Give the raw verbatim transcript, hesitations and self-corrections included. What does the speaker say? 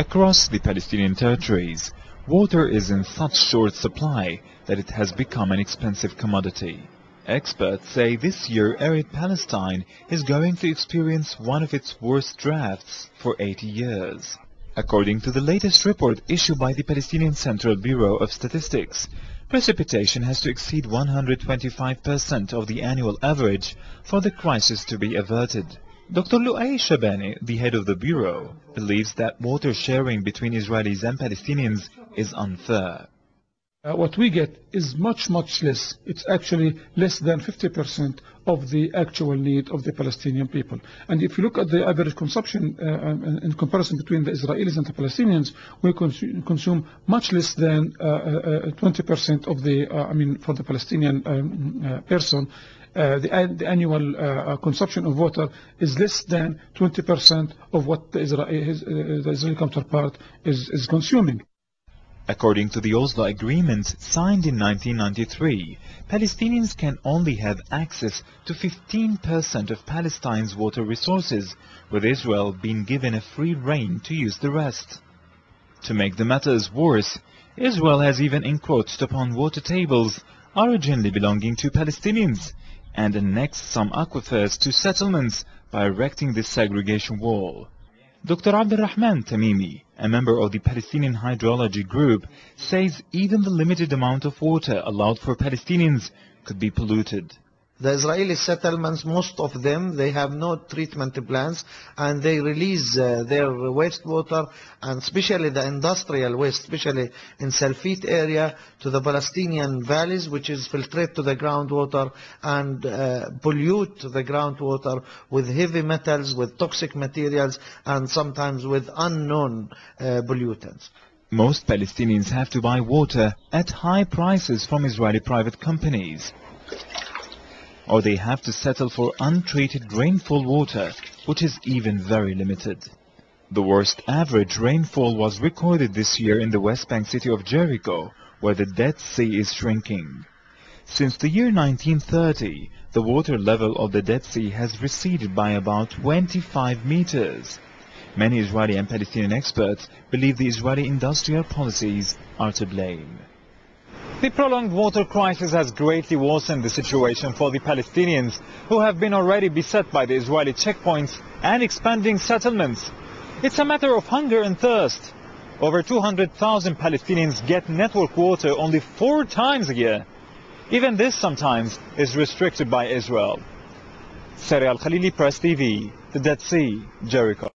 Across the Palestinian territories, water is in such short supply that it has become an expensive commodity. Experts say this year arid Palestine is going to experience one of its worst droughts for eighty years. According to the latest report issued by the Palestinian Central Bureau of Statistics, precipitation has to exceed one hundred twenty-five percent of the annual average for the crisis to be averted. Doctor Luay Shabani, the head of the Bureau, believes that water sharing between Israelis and Palestinians is unfair. Uh, what we get is much, much less. It's actually less than fifty percent of the actual need of the Palestinian people. And if you look at the average consumption uh, in comparison between the Israelis and the Palestinians, we consume, consume much less than uh, uh, twenty percent of the, uh, I mean, for the Palestinian um, uh, person. Uh, the, the annual uh, consumption of water is less than twenty percent of what the Israeli, his, uh, the Israeli counterpart is, is consuming. According to the Oslo Agreement signed in nineteen ninety-three, Palestinians can only have access to fifteen percent of Palestine's water resources, with Israel being given a free rein to use the rest. To make the matters worse, Israel has even encroached upon water tables originally belonging to Palestinians and annexed some aquifers to settlements by erecting this segregation wall. Doctor Abdulrahman Tamimi, a member of the Palestinian Hydrology Group, says even the limited amount of water allowed for Palestinians could be polluted. The Israeli settlements, most of them, they have no treatment plants, and they release uh, their wastewater, and especially the industrial waste, especially in Salfit area, to the Palestinian valleys, which is filtrate to the groundwater and uh, pollute the groundwater with heavy metals, with toxic materials, and sometimes with unknown uh, pollutants. Most Palestinians have to buy water at high prices from Israeli private companies, or they have to settle for untreated rainfall water, which is even very limited. The worst average rainfall was recorded this year in the West Bank city of Jericho, where the Dead Sea is shrinking. Since the year nineteen thirty, the water level of the Dead Sea has receded by about twenty-five meters. Many Israeli and Palestinian experts believe the Israeli industrial policies are to blame. The prolonged water crisis has greatly worsened the situation for the Palestinians, who have been already beset by the Israeli checkpoints and expanding settlements. It's a matter of hunger and thirst. Over two hundred thousand Palestinians get network water only four times a year. Even this sometimes is restricted by Israel. Sari Al-Khalili, Press T V, the Dead Sea, Jericho.